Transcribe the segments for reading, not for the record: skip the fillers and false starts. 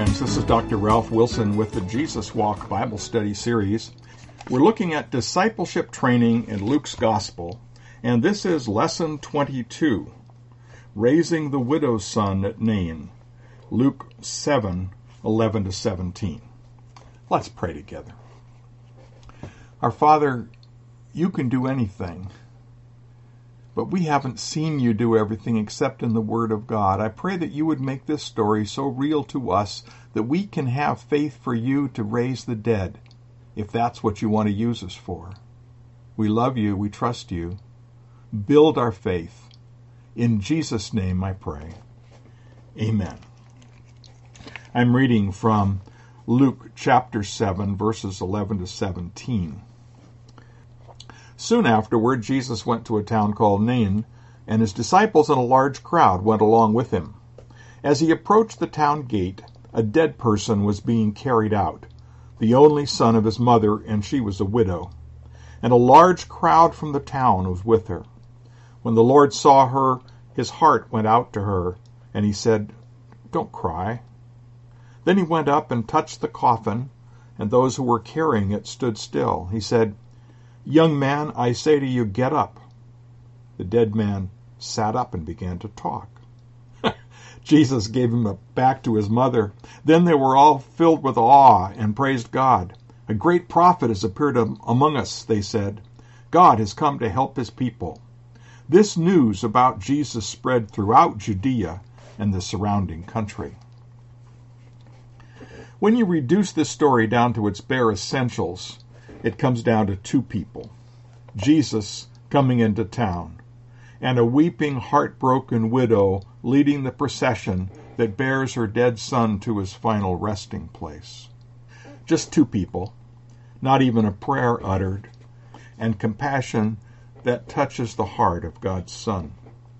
friends. This is Dr. Ralph Wilson with the Jesus Walk Bible Study Series. We're looking at discipleship training in Luke's Gospel, and this is Lesson 22, Raising the Widow's Son at Nain, Luke 7:11-17. Let's pray together. Our Father, you can do anything, but we haven't seen you do everything except in the Word of God. I pray that you would make this story so real to us that we can have faith for you to raise the dead, if that's what you want to use us for. We love you. We trust you. Build our faith. In Jesus' name I pray. Amen. I'm reading from Luke chapter 7, verses 11-17. Soon afterward, Jesus went to a town called Nain, and his disciples and a large crowd went along with him. As he approached the town gate, a dead person was being carried out, the only son of his mother, and she was a widow. And a large crowd from the town was with her. When the Lord saw her, his heart went out to her, and he said, "Don't cry." Then he went up and touched the coffin, and those who were carrying it stood still. He said, "Young man, I say to you, get up." The dead man sat up and began to talk. Jesus gave him back to his mother. Then they were all filled with awe and praised God. "A great prophet has appeared among us," they said. "God has come to help his people." This news about Jesus spread throughout Judea and the surrounding country. When you reduce this story down to its bare essentials, it comes down to two people: Jesus coming into town, and a weeping, heartbroken widow leading the procession that bears her dead son to his final resting place. Just two people, not even a prayer uttered, and compassion that touches the heart of God's Son.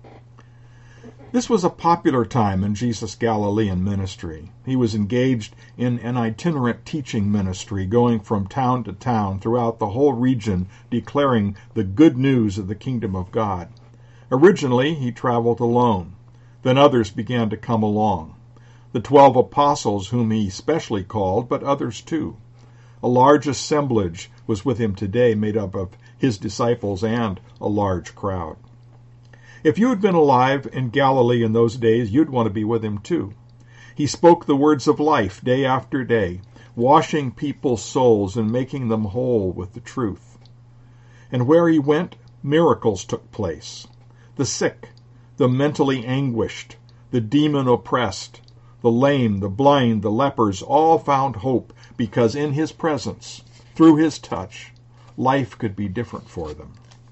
This was a popular time in Jesus' Galilean ministry. He was engaged in an itinerant teaching ministry, going from town to town throughout the whole region, declaring the good news of the kingdom of God. Originally, he traveled alone. Then others began to come along. The 12 apostles, whom he specially called, but others too. A large assemblage was with him today, made up of his disciples and a large crowd. If you had been alive in Galilee in those days, you'd want to be with him too. He spoke the words of life day after day, washing people's souls and making them whole with the truth. And where he went, miracles took place. The sick, the mentally anguished, the demon-oppressed, the lame, the blind, the lepers, all found hope because in his presence, through his touch, life could be different for them.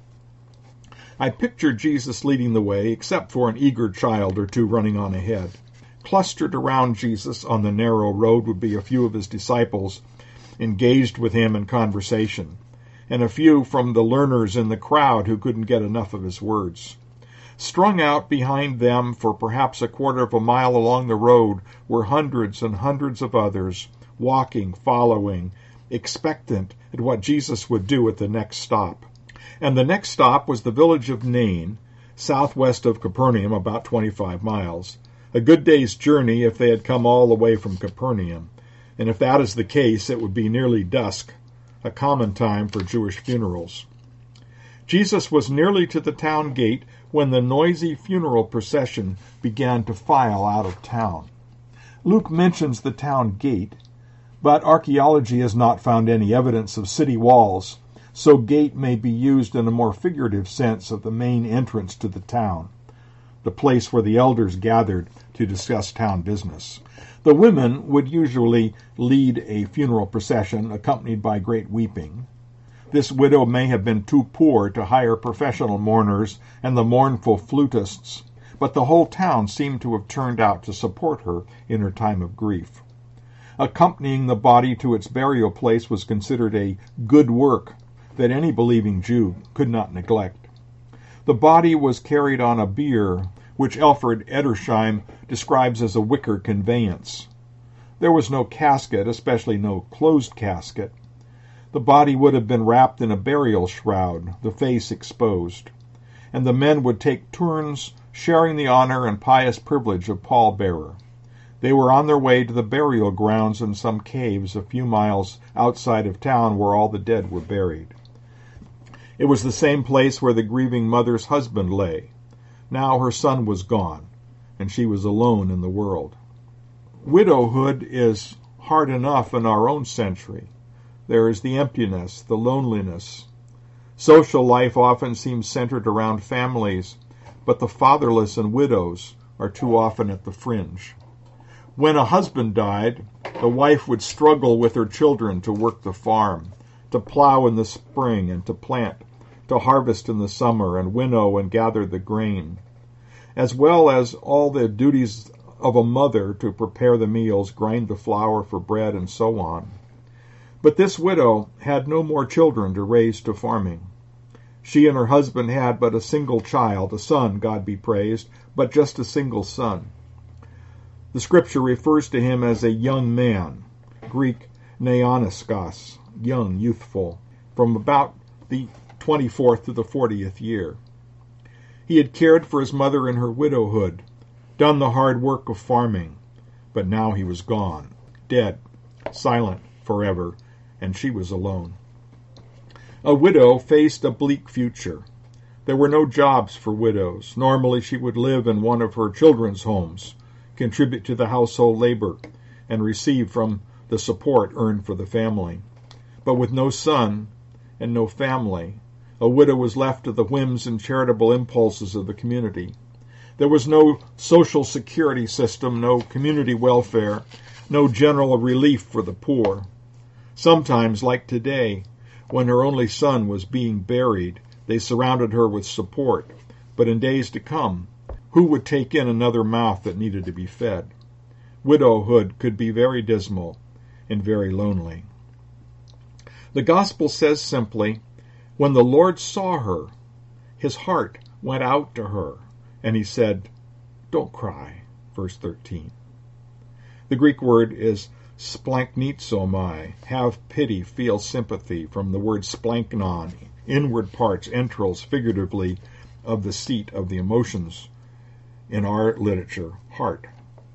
I pictured Jesus leading the way, except for an eager child or two running on ahead. Clustered around Jesus on the narrow road would be a few of his disciples, engaged with him in conversation, and a few from the learners in the crowd who couldn't get enough of his words. Strung out behind them for perhaps a quarter of a mile along the road were hundreds and hundreds of others, walking, following, expectant at what Jesus would do at the next stop. And the next stop was the village of Nain, southwest of Capernaum, about 25 miles. A good day's journey if they had come all the way from Capernaum. And if that is the case, it would be nearly dusk, a common time for Jewish funerals. Jesus was nearly to the town gate when the noisy funeral procession began to file out of town. Luke mentions the town gate, but archaeology has not found any evidence of city walls, so gate may be used in a more figurative sense of the main entrance to the town, the place where the elders gathered to discuss town business. The women would usually lead a funeral procession accompanied by great weeping. This widow may have been too poor to hire professional mourners and the mournful flutists, but the whole town seemed to have turned out to support her in her time of grief. Accompanying the body to its burial place was considered a good work that any believing Jew could not neglect. The body was carried on a bier, which Alfred Edersheim describes as a wicker conveyance. There was no casket, especially no closed casket. The body would have been wrapped in a burial shroud, the face exposed, and the men would take turns sharing the honor and pious privilege of pallbearer. They were on their way to the burial grounds in some caves a few miles outside of town where all the dead were buried. It was the same place where the grieving mother's husband lay. Now her son was gone, and she was alone in the world. Widowhood is hard enough in our own century. There is the emptiness, the loneliness. Social life often seems centered around families, but the fatherless and widows are too often at the fringe. When a husband died, the wife would struggle with her children to work the farm, to plow in the spring and to plant, to harvest in the summer and winnow and gather the grain, as well as all the duties of a mother to prepare the meals, grind the flour for bread, and so on. But this widow had no more children to raise to farming. She and her husband had but a single child, a son, God be praised, but just a single son. The scripture refers to him as a young man, Greek neoniskos, young, youthful, from about the 24th to the 40th year. He had cared for his mother in her widowhood, done the hard work of farming, but now he was gone, dead, silent forever, and she was alone. A widow faced a bleak future. There were no jobs for widows. Normally she would live in one of her children's homes, contribute to the household labor, and receive from the support earned for the family. But with no son and no family, a widow was left to the whims and charitable impulses of the community. There was no social security system, no community welfare, no general relief for the poor. Sometimes, like today, when her only son was being buried, they surrounded her with support. But in days to come, who would take in another mouth that needed to be fed? Widowhood could be very dismal and very lonely. The gospel says simply, when the Lord saw her, his heart went out to her, and he said, "Don't cry," verse 13. The Greek word is splanknizomai, have pity, feel sympathy, from the word splanknon, inward parts, entrails, figuratively, of the seat of the emotions. In our literature, heart.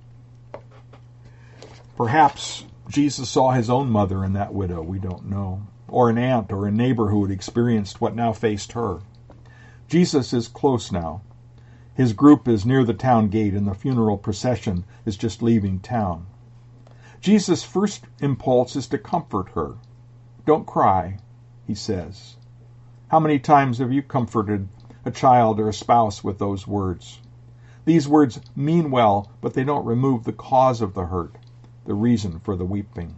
Perhaps Jesus saw his own mother in that widow, we don't know, or an aunt or a neighbor who had experienced what now faced her. Jesus is close now. His group is near the town gate, and the funeral procession is just leaving town. Jesus' first impulse is to comfort her. "Don't cry," he says. How many times have you comforted a child or a spouse with those words? These words mean well, but they don't remove the cause of the hurt, the reason for the weeping.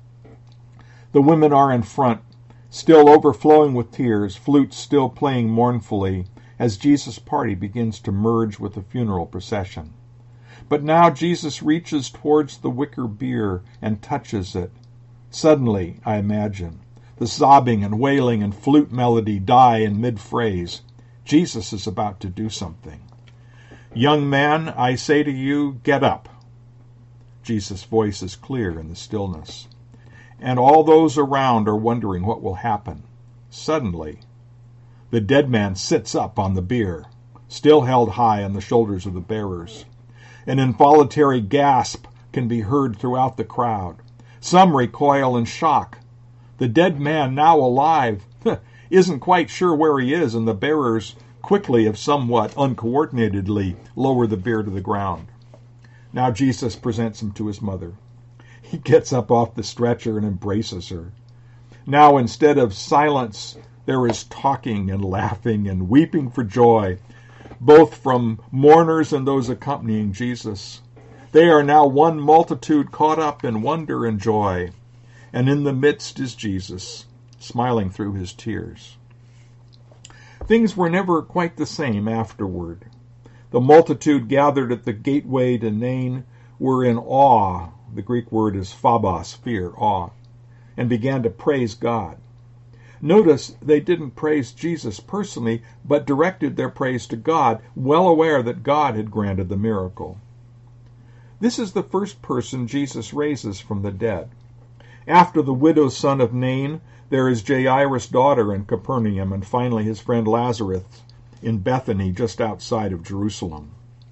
The women are in front, still overflowing with tears, flutes still playing mournfully, as Jesus' party begins to merge with the funeral procession. But now Jesus reaches towards the wicker bier and touches it. Suddenly, I imagine, the sobbing and wailing and flute melody die in mid-phrase. Jesus is about to do something. "Young man, I say to you, get up." Jesus' voice is clear in the stillness. And all those around are wondering what will happen. Suddenly, the dead man sits up on the bier, still held high on the shoulders of the bearers. An involuntary gasp can be heard throughout the crowd. Some recoil in shock. The dead man, now alive, isn't quite sure where he is, and the bearers quickly, if somewhat uncoordinatedly, lower the bier to the ground. Now Jesus presents him to his mother. He gets up off the stretcher and embraces her. Now, instead of silence, there is talking and laughing and weeping for joy, both from mourners and those accompanying Jesus. They are now one multitude caught up in wonder and joy, and in the midst is Jesus, smiling through his tears. Things were never quite the same afterward. The multitude gathered at the gateway to Nain were in awe, the Greek word is phobos, fear, awe, and began to praise God. Notice they didn't praise Jesus personally, but directed their praise to God, well aware that God had granted the miracle. This is the first person Jesus raises from the dead. After the widow's son of Nain, there is Jairus' daughter in Capernaum, and finally his friend Lazarus in Bethany, just outside of Jerusalem.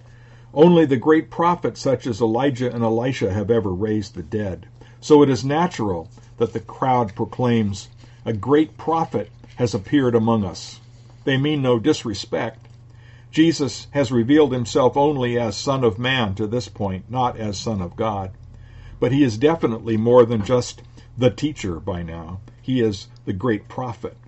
Only the great prophets such as Elijah and Elisha have ever raised the dead. So it is natural that the crowd proclaims, "A great prophet has appeared among us." They mean no disrespect. Jesus has revealed himself only as Son of Man to this point, not as Son of God. But he is definitely more than just the teacher by now. He is the great prophet.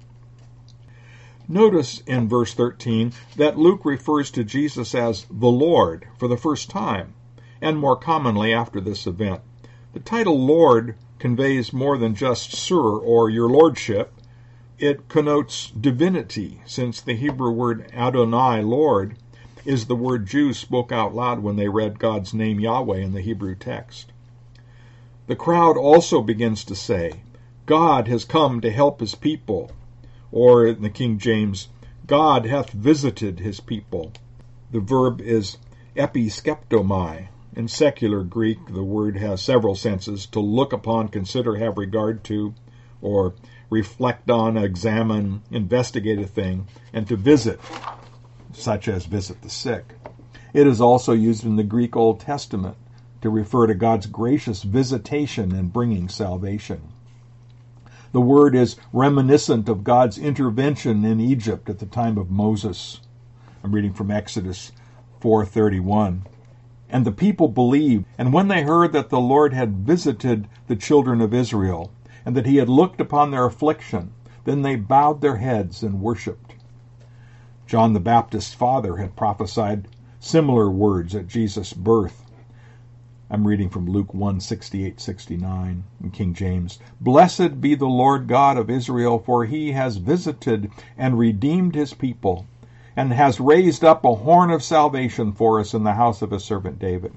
Notice in verse 13 that Luke refers to Jesus as the Lord for the first time, and more commonly after this event. The title Lord conveys more than just Sir or Your Lordship. It connotes divinity, since the Hebrew word Adonai, Lord, is the word Jews spoke out loud when they read God's name Yahweh in the Hebrew text. The crowd also begins to say, "God has come to help his people," or in the King James, "God hath visited his people." The verb is episkeptomai. In secular Greek, the word has several senses: to look upon, consider, have regard to, or reflect on, examine, investigate a thing, and to visit, such as visit the sick. It is also used in the Greek Old Testament to refer to God's gracious visitation and bringing salvation. The word is reminiscent of God's intervention in Egypt at the time of Moses. I'm reading from Exodus 4:31. "And the people believed, and when they heard that the Lord had visited the children of Israel, and that he had looked upon their affliction, then they bowed their heads and worshipped." John the Baptist's father had prophesied similar words at Jesus' birth. I'm reading from Luke 1:68-69 in King James. "Blessed be the Lord God of Israel, for he has visited and redeemed his people, and has raised up a horn of salvation for us in the house of his servant David."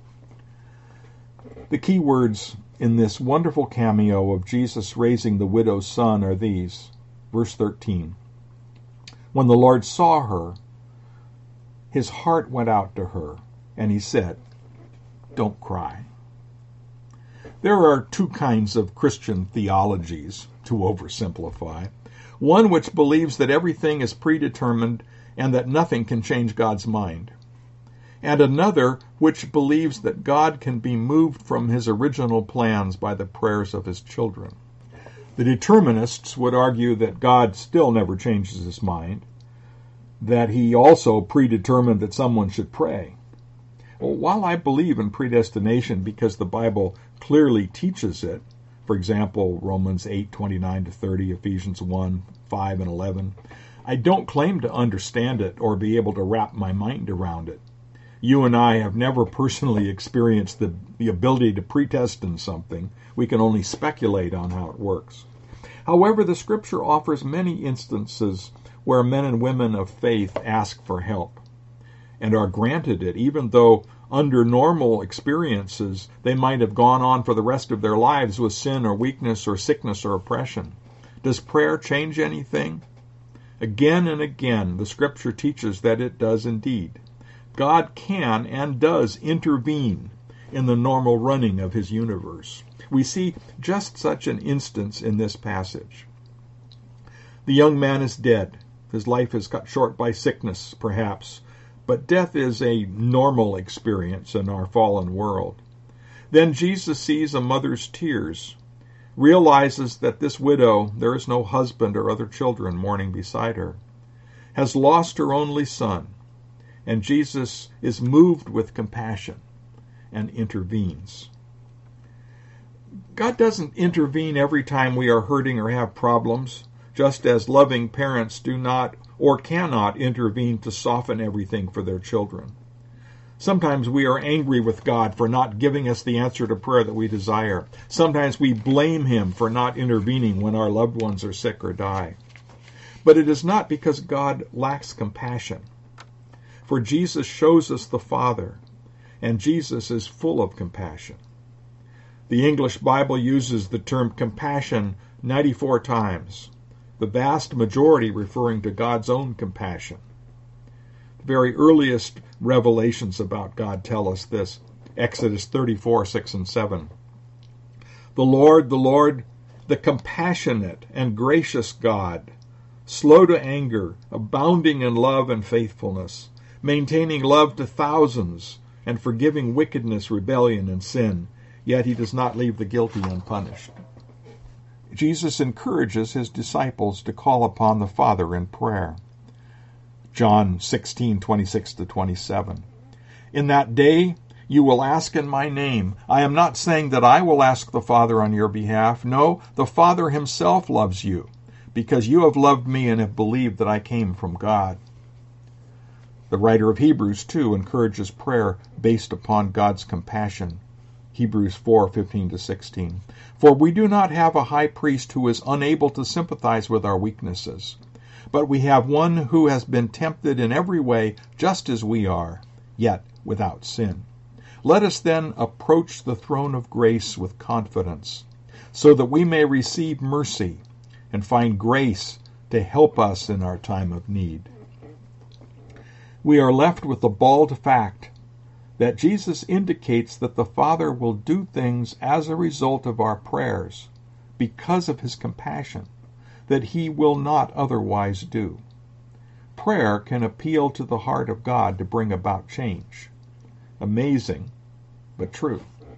The key words in this wonderful cameo of Jesus raising the widow's son are these. Verse 13. "When the Lord saw her, his heart went out to her, and he said, 'Don't cry.'" There are two kinds of Christian theologies, to oversimplify. One which believes that everything is predetermined and that nothing can change God's mind. And another which believes that God can be moved from his original plans by the prayers of his children. The determinists would argue that God still never changes his mind, that he also predetermined that someone should pray. Well, while I believe in predestination because the Bible clearly teaches it, for example, Romans 8:29-30, Ephesians 1:5 and 11, I don't claim to understand it or be able to wrap my mind around it. You and I have never personally experienced the ability to predestine something. We can only speculate on how it works. However, the Scripture offers many instances where men and women of faith ask for help and are granted it, even though under normal experiences they might have gone on for the rest of their lives with sin or weakness or sickness or oppression. Does prayer change anything? Again and again, the Scripture teaches that it does indeed. God can and does intervene in the normal running of his universe. We see just such an instance in this passage. The young man is dead. His life is cut short by sickness, perhaps, but death is a normal experience in our fallen world. Then Jesus sees a mother's tears, realizes that this widow, there is no husband or other children mourning beside her, has lost her only son, and Jesus is moved with compassion and intervenes. God doesn't intervene every time we are hurting or have problems, just as loving parents do not or cannot intervene to soften everything for their children. Sometimes we are angry with God for not giving us the answer to prayer that we desire. Sometimes we blame him for not intervening when our loved ones are sick or die. But it is not because God lacks compassion. For Jesus shows us the Father, and Jesus is full of compassion. The English Bible uses the term compassion 94 times, the vast majority referring to God's own compassion. The very earliest revelations about God tell us this. Exodus 34:6-7. The Lord, the compassionate and gracious God, slow to anger, abounding in love and faithfulness, maintaining love to thousands, and forgiving wickedness, rebellion, and sin, yet he does not leave the guilty unpunished. Jesus encourages his disciples to call upon the Father in prayer. John 16:26-27. In that day you will ask in my name. I am not saying that I will ask the Father on your behalf. No, the Father himself loves you, because you have loved me and have believed that I came from God. The writer of Hebrews, too, encourages prayer based upon God's compassion. Hebrews 4:15-16. For we do not have a high priest who is unable to sympathize with our weaknesses, but we have one who has been tempted in every way just as we are, yet without sin. Let us then approach the throne of grace with confidence, so that we may receive mercy and find grace to help us in our time of need. We are left with the bald fact that Jesus indicates that the Father will do things as a result of our prayers because of his compassion that he will not otherwise do. Prayer can appeal to the heart of God to bring about change. Amazing, but true.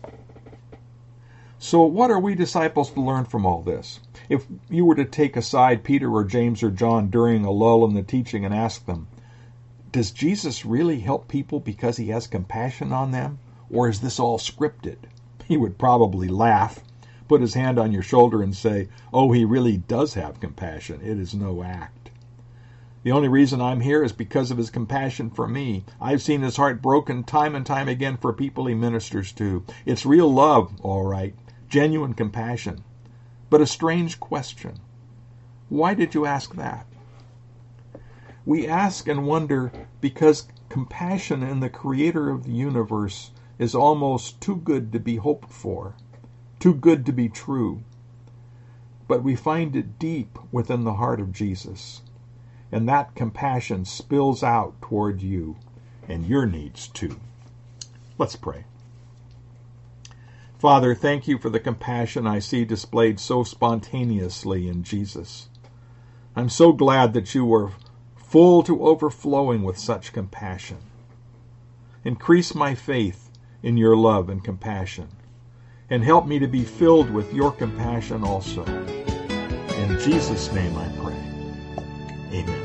So what are we disciples to learn from all this? If you were to take aside Peter or James or John during a lull in the teaching and ask them, does Jesus really help people because he has compassion on them? Or is this all scripted? He would probably laugh, put his hand on your shoulder and say, oh, he really does have compassion. It is no act. The only reason I'm here is because of his compassion for me. I've seen his heart broken time and time again for people he ministers to. It's real love, all right, genuine compassion. But a strange question. Why did you ask that? We ask and wonder because compassion in the Creator of the universe is almost too good to be hoped for, too good to be true. But we find it deep within the heart of Jesus, and that compassion spills out toward you and your needs too. Let's pray. Father, thank you for the compassion I see displayed so spontaneously in Jesus. I'm so glad that you were full to overflowing with such compassion. Increase my faith in your love and compassion, and help me to be filled with your compassion also. In Jesus' name I pray. Amen.